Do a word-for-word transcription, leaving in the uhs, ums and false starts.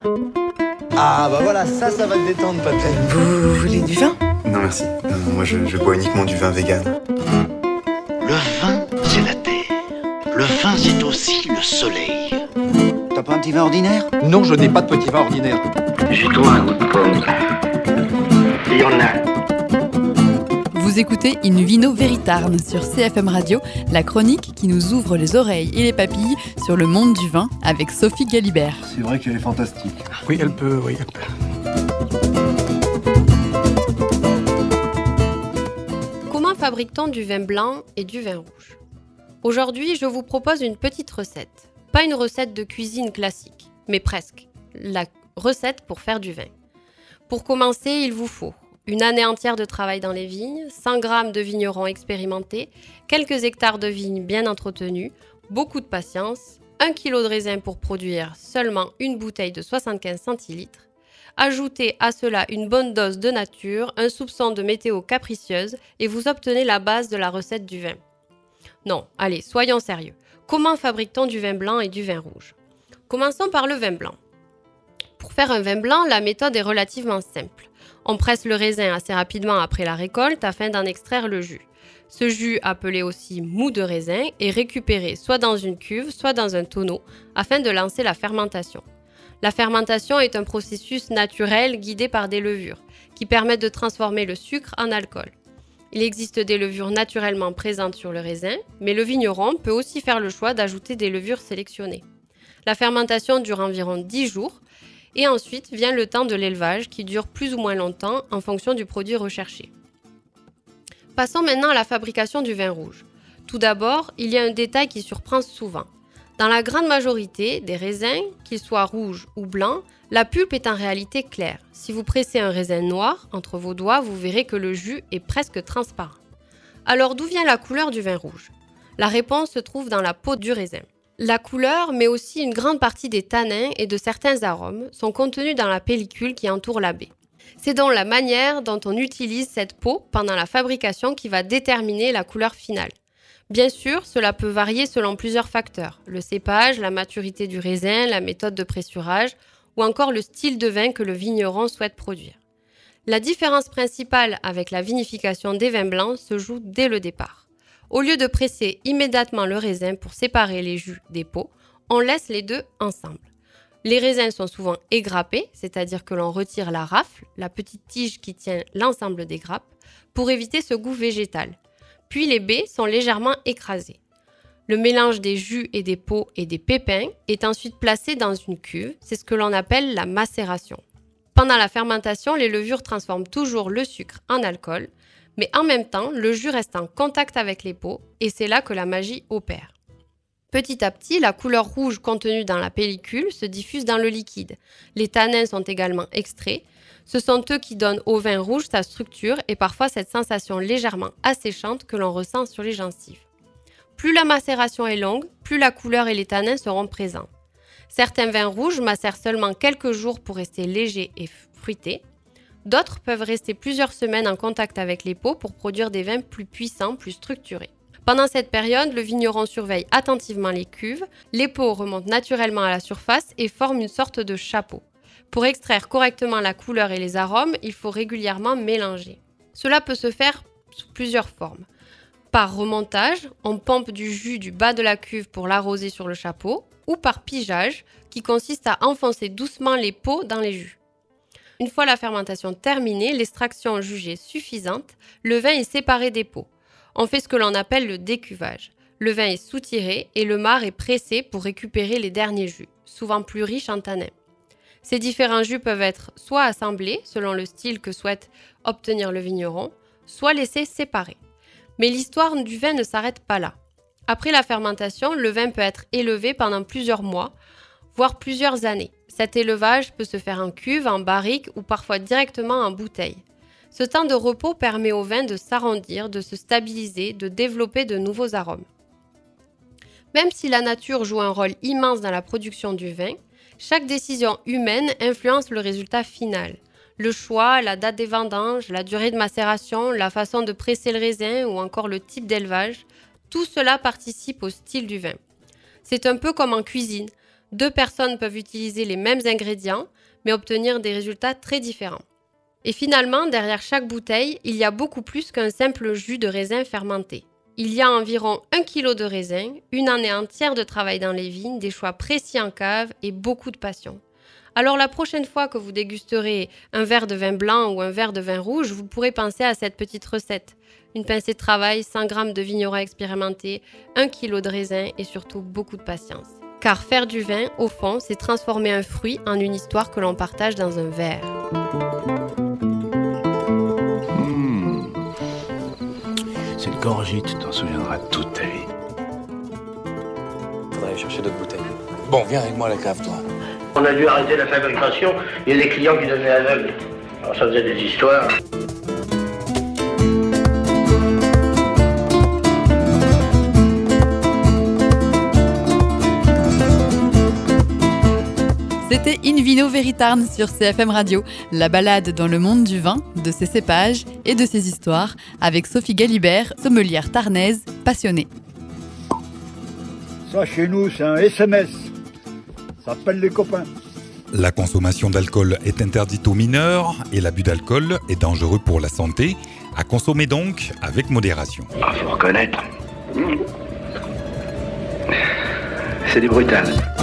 Ah bah voilà, ça, ça va te détendre, Patel. Vous voulez du vin ? Non merci, non, moi je, je bois uniquement du vin vegan. Le vin, c'est la terre. Le vin, c'est aussi le soleil. T'as pas un petit vin ordinaire ? Non, je n'ai pas de petit vin ordinaire. J'ai toi un goût de pomme. Il y en a. Vous écoutez In Vino Veritarn sur C F M Radio, la chronique qui nous ouvre les oreilles et les papilles sur le monde du vin avec Sophie Galibert. C'est vrai qu'elle est fantastique. Oui, elle peut, oui, elle peut. Comment fabrique-t-on du vin blanc et du vin rouge ? Aujourd'hui, je vous propose une petite recette. Pas une recette de cuisine classique, mais presque. La recette pour faire du vin. Pour commencer, il vous faut une année entière de travail dans les vignes, cent grammes de vignerons expérimentés, quelques hectares de vignes bien entretenus, beaucoup de patience, un kilo de raisin pour produire seulement une bouteille de soixante-quinze centilitres. Ajoutez à cela une bonne dose de nature, un soupçon de météo capricieuse et vous obtenez la base de la recette du vin. Non, allez, soyons sérieux. Comment fabrique-t-on du vin blanc et du vin rouge ? Commençons par le vin blanc. Pour faire un vin blanc, la méthode est relativement simple. On presse le raisin assez rapidement après la récolte afin d'en extraire le jus. Ce jus, appelé aussi mou de raisin, est récupéré soit dans une cuve, soit dans un tonneau afin de lancer la fermentation. La fermentation est un processus naturel guidé par des levures qui permettent de transformer le sucre en alcool. Il existe des levures naturellement présentes sur le raisin, mais le vigneron peut aussi faire le choix d'ajouter des levures sélectionnées. La fermentation dure environ dix jours et ensuite vient le temps de l'élevage qui dure plus ou moins longtemps en fonction du produit recherché. Passons maintenant à la fabrication du vin rouge. Tout d'abord, il y a un détail qui surprend souvent. Dans la grande majorité des raisins, qu'ils soient rouges ou blancs, la pulpe est en réalité claire. Si vous pressez un raisin noir entre vos doigts, vous verrez que le jus est presque transparent. Alors d'où vient la couleur du vin rouge ? La réponse se trouve dans la peau du raisin. La couleur, mais aussi une grande partie des tanins et de certains arômes, sont contenus dans la pellicule qui entoure la baie. C'est donc la manière dont on utilise cette peau pendant la fabrication qui va déterminer la couleur finale. Bien sûr, cela peut varier selon plusieurs facteurs, le cépage, la maturité du raisin, la méthode de pressurage ou encore le style de vin que le vigneron souhaite produire. La différence principale avec la vinification des vins blancs se joue dès le départ. Au lieu de presser immédiatement le raisin pour séparer les jus des peaux, on laisse les deux ensemble. Les raisins sont souvent égrappés, c'est-à-dire que l'on retire la rafle, la petite tige qui tient l'ensemble des grappes, pour éviter ce goût végétal. Puis les baies sont légèrement écrasées. Le mélange des jus et des peaux et des pépins est ensuite placé dans une cuve, c'est ce que l'on appelle la macération. Pendant la fermentation, les levures transforment toujours le sucre en alcool, mais en même temps, le jus reste en contact avec les peaux et c'est là que la magie opère. Petit à petit, la couleur rouge contenue dans la pellicule se diffuse dans le liquide. Les tanins sont également extraits. Ce sont eux qui donnent au vin rouge sa structure et parfois cette sensation légèrement asséchante que l'on ressent sur les gencives. Plus la macération est longue, plus la couleur et les tanins seront présents. Certains vins rouges macèrent seulement quelques jours pour rester légers et fruités. D'autres peuvent rester plusieurs semaines en contact avec les peaux pour produire des vins plus puissants, plus structurés. Pendant cette période, le vigneron surveille attentivement les cuves, les peaux remontent naturellement à la surface et forment une sorte de chapeau. Pour extraire correctement la couleur et les arômes, il faut régulièrement mélanger. Cela peut se faire sous plusieurs formes. Par remontage, on pompe du jus du bas de la cuve pour l'arroser sur le chapeau, ou par pigeage, qui consiste à enfoncer doucement les peaux dans les jus. Une fois la fermentation terminée, l'extraction jugée suffisante, le vin est séparé des peaux. On fait ce que l'on appelle le décuvage. Le vin est soutiré et le marc est pressé pour récupérer les derniers jus, souvent plus riches en tanins. Ces différents jus peuvent être soit assemblés, selon le style que souhaite obtenir le vigneron, soit laissés séparés. Mais l'histoire du vin ne s'arrête pas là. Après la fermentation, le vin peut être élevé pendant plusieurs mois, voire plusieurs années. Cet élevage peut se faire en cuve, en barrique ou parfois directement en bouteille. Ce temps de repos permet au vin de s'arrondir, de se stabiliser, de développer de nouveaux arômes. Même si la nature joue un rôle immense dans la production du vin, chaque décision humaine influence le résultat final. Le choix, la date des vendanges, la durée de macération, la façon de presser le raisin ou encore le type d'élevage, tout cela participe au style du vin. C'est un peu comme en cuisine. Deux personnes peuvent utiliser les mêmes ingrédients, mais obtenir des résultats très différents. Et finalement, derrière chaque bouteille, il y a beaucoup plus qu'un simple jus de raisin fermenté. Il y a environ un kilo de raisin, une année entière de travail dans les vignes, des choix précis en cave et beaucoup de passion. Alors la prochaine fois que vous dégusterez un verre de vin blanc ou un verre de vin rouge, vous pourrez penser à cette petite recette. Une pincée de travail, cent grammes de vigneron expérimenté, un kilo de raisin et surtout beaucoup de patience. Car faire du vin, au fond, c'est transformer un fruit en une histoire que l'on partage dans un verre. Mmh. Cette gorgée, tu t'en souviendras toute ta vie. Faudrait aller chercher d'autres bouteilles. Bon, viens avec moi à la cave, toi. On a dû arrêter la fabrication. Il y a des clients qui devenaient aveugles. Alors ça faisait des histoires. C'était In Vino Veritarn sur C F M Radio, la balade dans le monde du vin, de ses cépages et de ses histoires, avec Sophie Galibert, sommelière tarnaise passionnée. Ça, chez nous, c'est un S M S. Ça appelle les copains. La consommation d'alcool est interdite aux mineurs et l'abus d'alcool est dangereux pour la santé. À consommer donc avec modération. Ah, faut reconnaître. C'est du brutal.